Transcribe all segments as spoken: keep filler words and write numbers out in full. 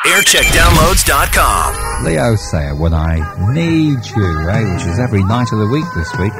aircheck downloads dot com. Leo Sayer, When I Need You, eh? Which is every night of the week this week.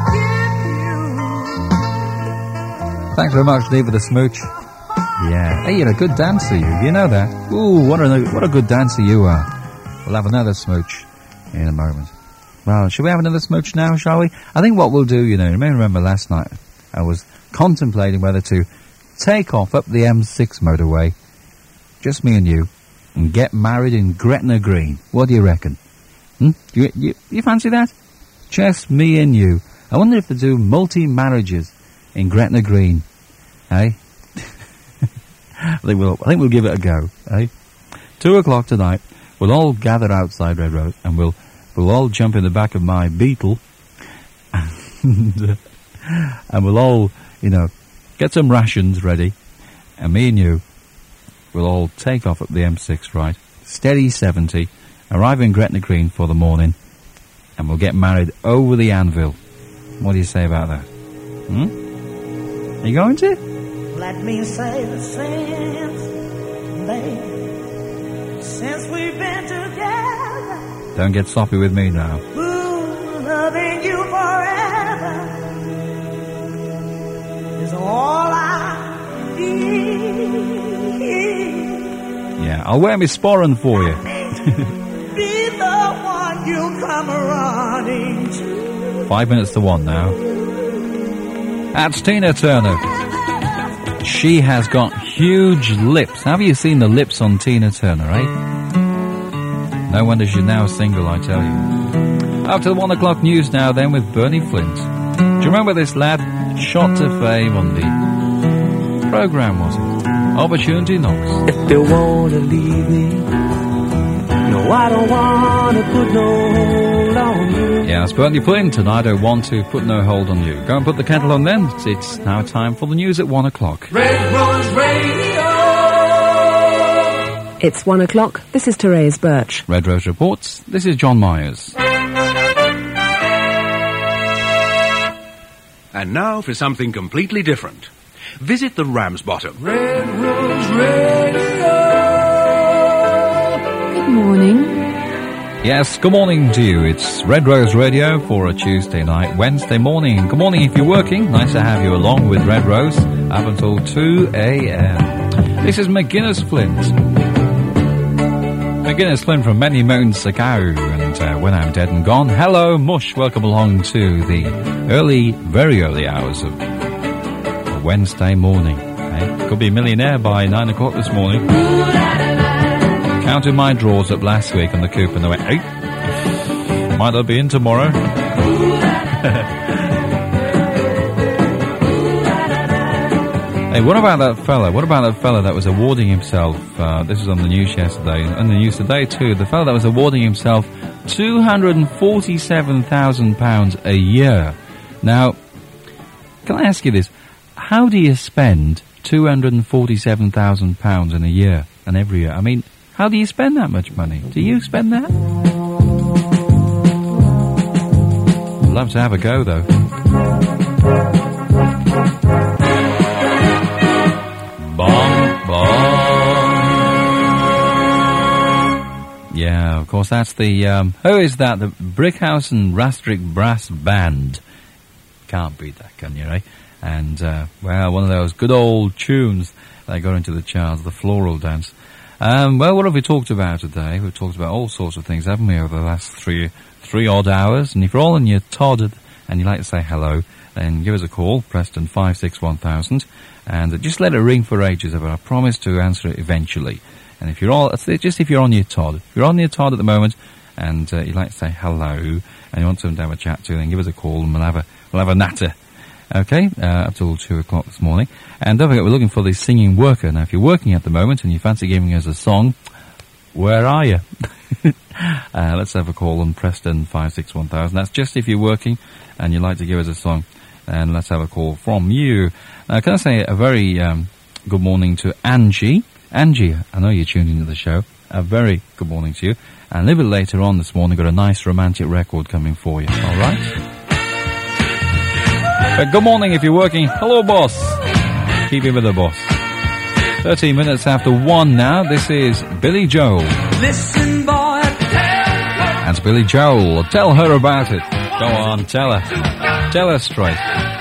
Thanks very much, Lee, for the smooch. Yeah. Hey, you're a good dancer, you. You know that? Ooh, what a, what a good dancer you are. We'll have another smooch in a moment. Well, shall we have another smooch now, shall we? I think what we'll do, you know, you may remember last night I was contemplating whether to take off up the M six motorway, just me and you, and get married in Gretna Green. What do you reckon? Hmm? You, you, you fancy that? Just me and you. I wonder if they do multi-marriages in Gretna Green. Eh? I think we'll, I think we'll give it a go. Eh? Two o'clock tonight, we'll all gather outside Red Road, and we'll, we'll all jump in the back of my Beetle, and, and we'll all, you know, get some rations ready, and me and you will all take off up the M six, right? Steady seventy, arrive in Gretna Green for the morning, and we'll get married over the anvil. What do you say about that? Hmm? Are you going to? Let me say the since, babe, since we've been together. Don't get sloppy with me now. Ooh, loving you forever is all I need. Yeah, I'll wear my sporran for you. Be the one you come running to. Five minutes to one now. That's Tina Turner. She has got huge lips. Have you seen the lips on Tina Turner, eh? No wonder she's now single, I tell you. Up to the one o'clock news now then with Bernie Flint. Do you remember this lad? Shot to fame on the programme, was it? Opportunity Knocks. If they wanna leave me, no, I don't wanna put no hold on you. Yeah, it's Bernie Flint, and I don't want to put no hold on you. Go and put the kettle on then. It's, it's now time for the news at one o'clock. Red Rose Radio. It's one o'clock. This is Therese Birch. Red Rose reports. This is John Myers. And now for something completely different. Visit the Ramsbottom. Red Rose Radio. Good morning. Yes, good morning to you. It's Red Rose Radio for a Tuesday night, Wednesday morning. Good morning if you're working. Nice to have you along with Red Rose up until two a.m. This is McGuinness Flint. McGuinness Flint from many moons ago, and uh, When I'm Dead and Gone. Hello, Mush. Welcome along to the early, very early hours of a Wednesday morning. Eh? Could be a millionaire by nine o'clock this morning. Counted my drawers up last week on the coop and I went, hey, might not be in tomorrow. Hey, what about that fella? What about that fella that was awarding himself, uh, this was on the news yesterday, and on the news today too, the fella that was awarding himself two hundred forty-seven thousand pounds a year. Now, can I ask you this? How do you spend two hundred forty-seven thousand pounds in a year and every year? I mean, how do you spend that much money? Do you spend that? I'd love to have a go, though. Bong, bong. Yeah, of course, that's the, um, who is that? The Brickhouse and Rastrick Brass Band. Can't beat that, can you, eh? And, uh, well, one of those good old tunes that got into the charts, the Floral Dance. Um, well, what have we talked about today? We've talked about all sorts of things, haven't we, over the last three, three odd hours? And if you're all in your Todd and you'd like to say hello, then give us a call, Preston five six one thousand, and just let it ring for ages, but I promise to answer it eventually. And if you're all, just if you're on your Todd, if you're on your Todd at the moment, and uh, you'd like to say hello, and you want someone to have a chat to, then give us a call, and we'll have a, we'll have a natter. Okay, uh, up till two o'clock this morning. And don't forget, we're looking for the singing worker. Now, if you're working at the moment and you fancy giving us a song, where are you? uh, let's have a call on Preston five six one thousand. That's just if you're working and you'd like to give us a song. And let's have a call from you. Now, can I say a very um, good morning to Angie? Angie, I know you're tuned into the show. A very good morning to you. And a little bit later on this morning, got a nice romantic record coming for you. All right? But good morning if you're working. Hello, boss. Keep it with the boss. thirteen minutes after one now. This is Billy Joel. Listen, boy, That's Billy Joel. Tell her about it. Go on, tell her. Tell her straight.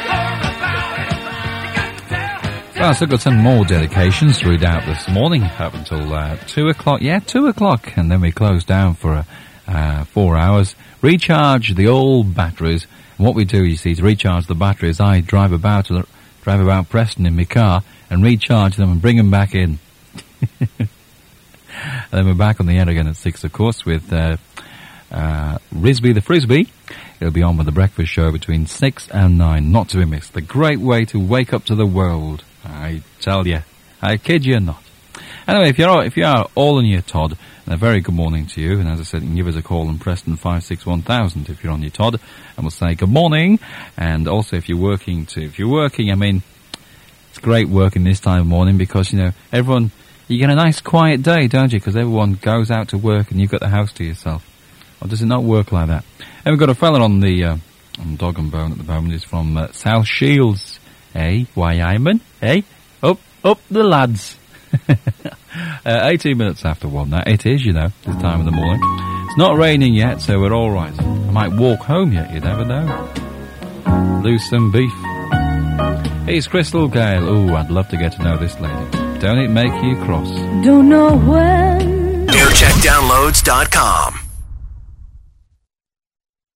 Well, I still got some more dedications to read out this morning, up until uh, two o'clock. Yeah, two o'clock, and then we close down for uh, uh, four hours. Recharge the old batteries. And what we do, you see, to recharge the batteries, I drive about drive about Preston in my car and recharge them and bring them back in. And then we're back on the air again at six, of course, with uh, uh, Risby the Frisbee. He'll be on with the breakfast show between six and nine, not to be missed. The great way to wake up to the world, I tell you. I kid you not. Anyway, if you're if you are all in your Todd, and a very good morning to you. And as I said, you can give us a call on Preston five six one thousand if you're on your Todd, and we'll say good morning. And also, if you're working, to if you're working, I mean, it's great working this time of morning because you know everyone. You get a nice quiet day, don't you? Because everyone goes out to work and you've got the house to yourself. Or does it not work like that? And we've got a fella on the uh, on Dog and Bone at the moment. He's from uh, South Shields. Hey, Wyman? Hey, up, up the lads. uh, eighteen minutes after one now. It is, you know, this time of the morning. It's not raining yet, so we're all right. I might walk home yet, you never know. Lose some beef. Here's Crystal Gale. Ooh, I'd love to get to know this lady. Don't it make you cross? Don't know when. air check downloads dot com.